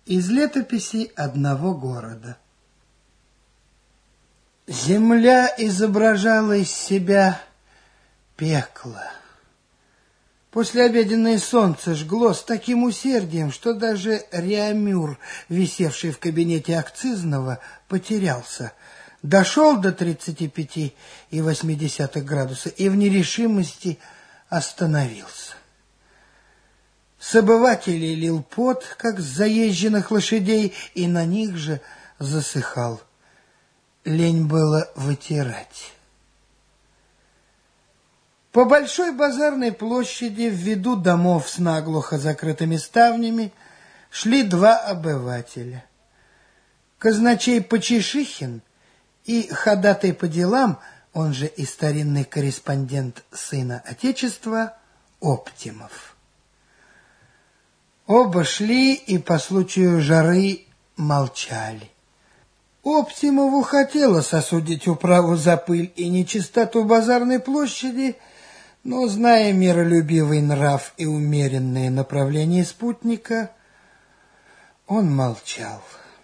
Из летописи одного города. Земля изображала из себя пекло. Послеобеденное солнце жгло с таким усердием, что даже реамюр, висевший в кабинете акцизного, потерялся. Дошел до 35,8 градуса и в нерешимости остановился. С обывателей лил пот, как с заезженных лошадей, и на них же засыхал. Лень было вытирать. По большой базарной площади в виду домов с наглухо закрытыми ставнями шли два обывателя. Казначей Почешихин и ходатай по делам, он же и старинный корреспондент Сына Отечества, Оптимов. Оба шли и по случаю жары молчали. Оптимову хотелось осудить управу за пыль и нечистоту базарной площади, но, зная миролюбивый нрав и умеренное направление спутника, он молчал.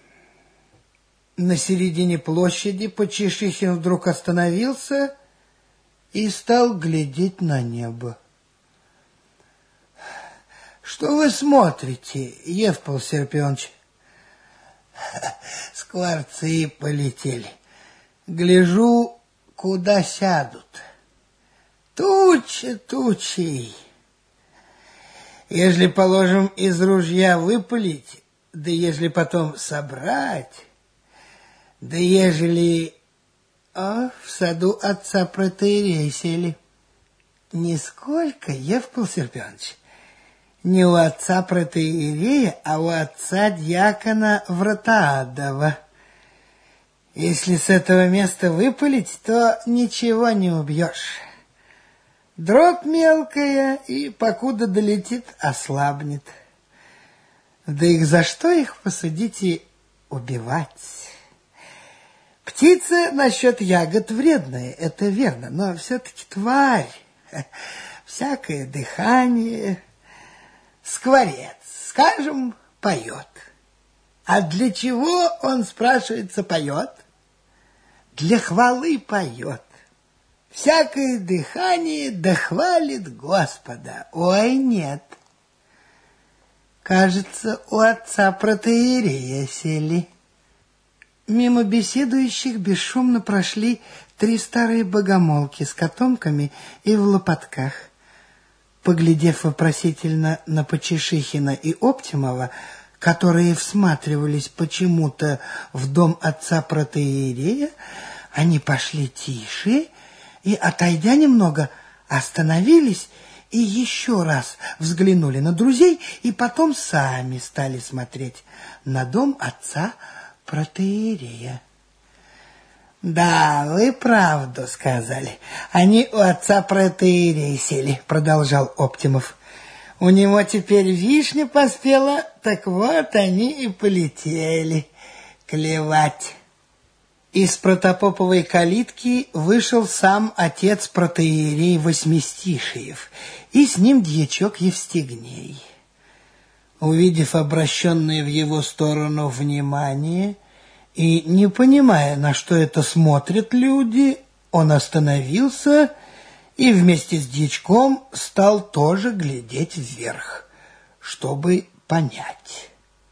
На середине площади Почешихин вдруг остановился и стал глядеть на небо. Что вы смотрите, Евпол Серпионович? Скворцы полетели. Гляжу, куда сядут. Туча тучей. Ежели, положим, из ружья выпалить, да ежели потом собрать, да ежели... в саду отца протоиерея сели. Нисколько, Евпол Серпионович. Не у отца протоиерея, а у отца дьякона Вратаадова. Если с этого места выпалить, то ничего не убьешь. Дробь мелкая, и покуда долетит, ослабнет. Да их за что их, посудите, убивать? Птица насчет ягод вредная, это верно, но все-таки тварь. Всякое дыхание... Скворец, скажем, поет. А для чего, он, спрашивается, поет? Для хвалы поет. Всякое дыхание дохвалит Господа. Ой, нет. Кажется, у отца протоиерея сели. Мимо беседующих бесшумно прошли три старые богомолки с котомками и в лопатках. Поглядев вопросительно на Почешихина и Оптимова, которые всматривались почему-то в дом отца протоиерея, они пошли тише и, отойдя немного, остановились и еще раз взглянули на друзей, и потом сами стали смотреть на дом отца протоиерея. «Да, вы правду сказали. Они у отца протоиерея сели», — продолжал Оптимов. «У него теперь вишня поспела, так вот они и полетели клевать». Из протопоповой калитки вышел сам отец протоиерей Восьмистишиев, и с ним дьячок Евстигней. Увидев обращенное в его сторону внимание, и, не понимая, на что это смотрят люди, он остановился и вместе с дьячком стал тоже глядеть вверх, чтобы понять.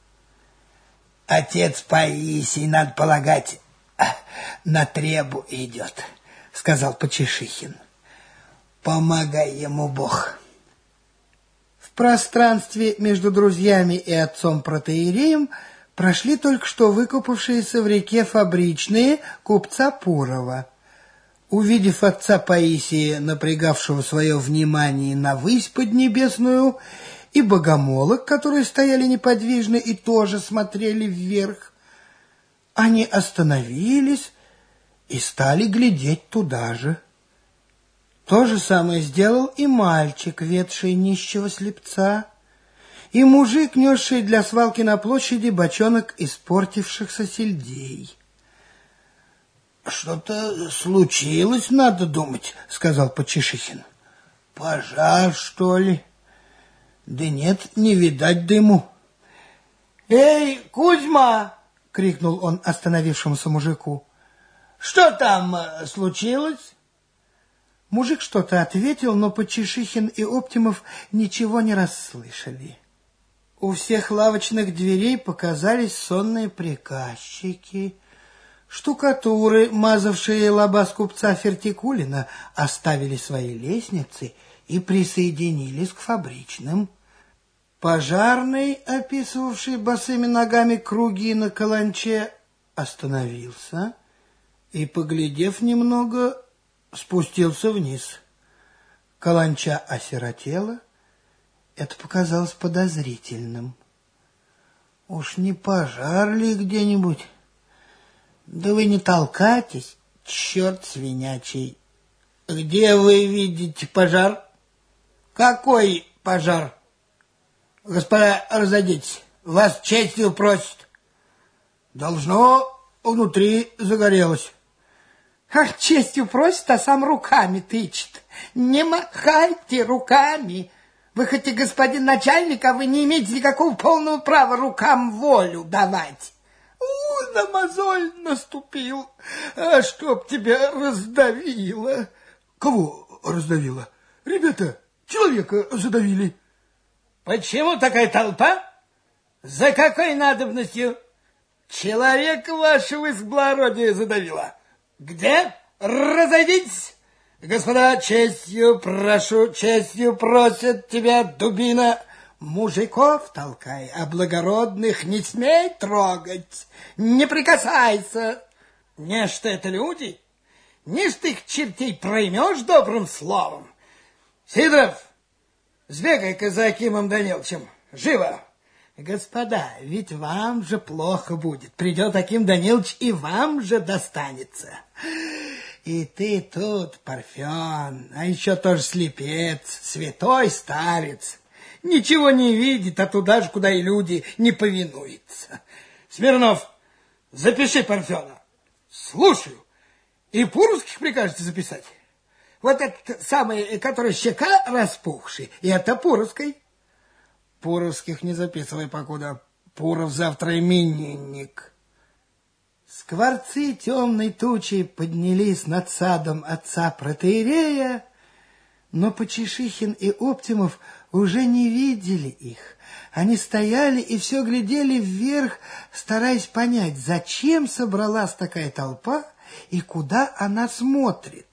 «Отец Паисий, надо полагать, на требу идет», — сказал Почешихин. «Помогай ему Бог». В пространстве между друзьями и отцом протоиереем прошли только что выкупавшиеся в реке фабричные купца Пурова. Увидев отца Паисия, напрягавшего свое внимание на высь поднебесную, и богомолок, которые стояли неподвижно и тоже смотрели вверх, они остановились и стали глядеть туда же. То же самое сделал и мальчик, ведший нищего слепца, и мужик, несший для свалки на площади бочонок испортившихся сельдей. «Что-то случилось, надо думать», — сказал Почешихин. «Пожар, что ли?» «Да нет, не видать дыму». «Эй, Кузьма!» — крикнул он остановившемуся мужику. «Что там случилось?» Мужик что-то ответил, но Почешихин и Оптимов ничего не расслышали. У всех лавочных дверей показались сонные приказчики. Штукатуры, мазавшие лобаз купца Фертикулина, оставили свои лестницы и присоединились к фабричным. Пожарный, описывавший босыми ногами круги на каланче, остановился и, поглядев немного, спустился вниз. Каланча осиротела. Это показалось подозрительным. Уж не пожар ли где-нибудь? Да вы не толкайтесь, черт свинячий. Где вы видите пожар? Какой пожар? Господа, разойдитесь, вас честью просят. Должно, внутри загорелось. Ах, честью просит, а сам руками тычет. Не махайте руками. Вы хоть и господин начальник, а вы не имеете никакого полного права рукам волю давать. На мозоль наступил, а чтоб тебя раздавило. Кого раздавило? Ребята, человека задавили. Почему такая толпа? За какой надобностью? Человека вашего изблагородия задавило. Где? Разойдитесь. Господа, честью прошу, честью просят тебя, дубина. Мужиков толкай, а благородных не смей трогать. Не прикасайся. Не что это люди? Не ж ты их чертей проймешь добрым словом. Сидоров, сбегай-ка за Акимом Даниловичем. Живо! Господа, ведь вам же плохо будет. Придет Аким Данилович, и вам же достанется. И ты тут, Парфен, а еще тоже слепец, святой старец. Ничего не видит, а туда же, куда и люди, не повинуется. Смирнов, запиши Парфена. Слушаю. И Пуровских прикажете записать? Вот этот самый, который щека распухший, и это Пуровской. Пуровских не записывай покуда. Пуров завтра именинник. Скворцы темной тучей поднялись над садом отца протоиерея, но Почешихин и Оптимов уже не видели их. Они стояли и все глядели вверх, стараясь понять, зачем собралась такая толпа и куда она смотрит.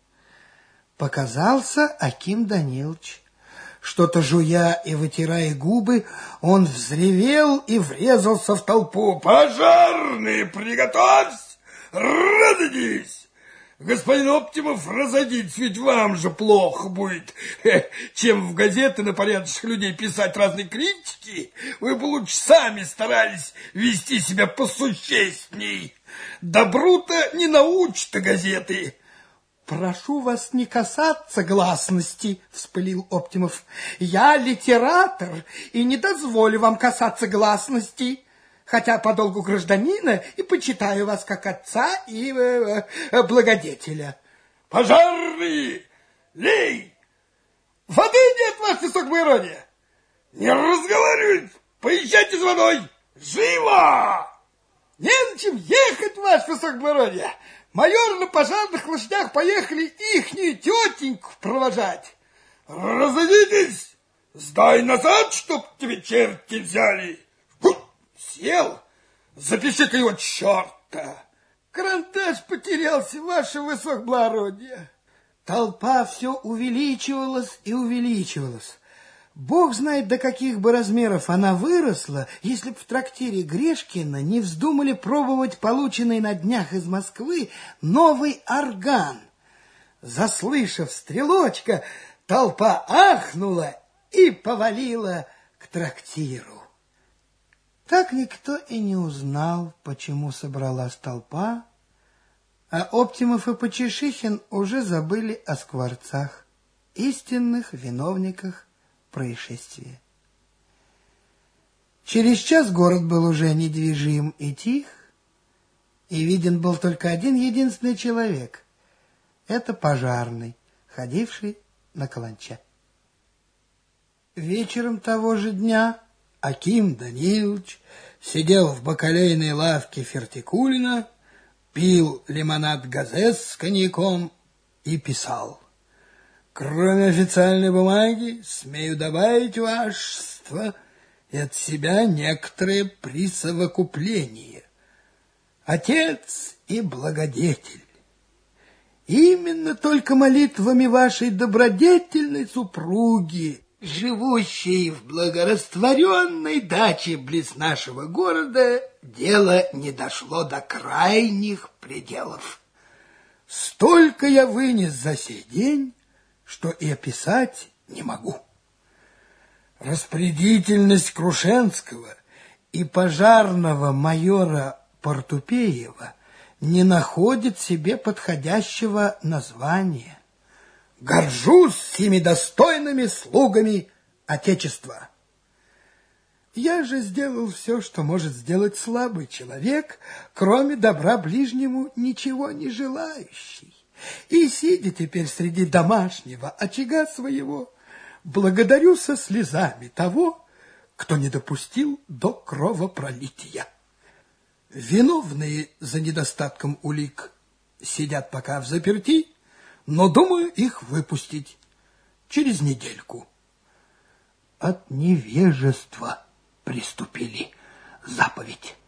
Показался Аким Данилович. Что-то жуя и вытирая губы, он взревел и врезался в толпу. «Пожарные, приготовься! Разойдись! Господин Оптимов, разойдитесь, ведь вам же плохо будет, чем в газеты на порядочных людей писать разные критики. Вы бы лучше сами старались вести себя посущественней. Добру-то не научат газеты». «Прошу вас не касаться гласности», — вспылил Оптимов. «Я литератор и не дозволю вам касаться гласности, хотя по долгу гражданина и почитаю вас как отца и благодетеля». «Пожарные! Лей! Воды нет, ваше высокоблагородие! Не разговаривать! Поезжайте за водой! Живо! Не на чем ехать, ваше высокоблагородие! Майор на пожарных лошадях поехали ихнюю тетеньку провожать. Разойдитесь! Сдай назад, чтоб тебе черти взяли. Сел, запиши-ка его черта. Карандаш потерялся, ваше высокоблагородие. Толпа все увеличивалась и увеличивалась. Бог знает, до каких бы размеров она выросла, если б в трактире Грешкина не вздумали пробовать полученный на днях из Москвы новый орган. Заслышав стрелочка, толпа ахнула и повалила к трактиру. Так никто и не узнал, почему собралась толпа, а Оптимов и Почешихин уже забыли о скворцах, истинных виновниках происшествия. Через час город был уже недвижим и тих, и виден был только один единственный человек. Это пожарный, ходивший на каланча. Вечером того же дня Аким Данилович сидел в бакалейной лавке Фертикулина, пил лимонад газет с коньяком и писал: «Кроме официальной бумаги, смею добавить, вашество, и от себя некоторые присовокупления. Отец и благодетель, именно только молитвами вашей добродетельной супруги, живущей в благорастворенной даче близ нашего города, дело не дошло до крайних пределов. Столько я вынес за сей день, что и описать не могу. Распорядительность Крушенского и пожарного майора Портупеева не находит себе подходящего названия. Горжусь сими достойными слугами Отечества. Я же сделал все, что может сделать слабый человек, кроме добра ближнему ничего не желающий. И, сидя теперь среди домашнего очага своего, благодарю со слезами того, кто не допустил до кровопролития. Виновные за недостатком улик сидят пока в заперти, но думаю их выпустить через недельку. От невежества приступили заповедь.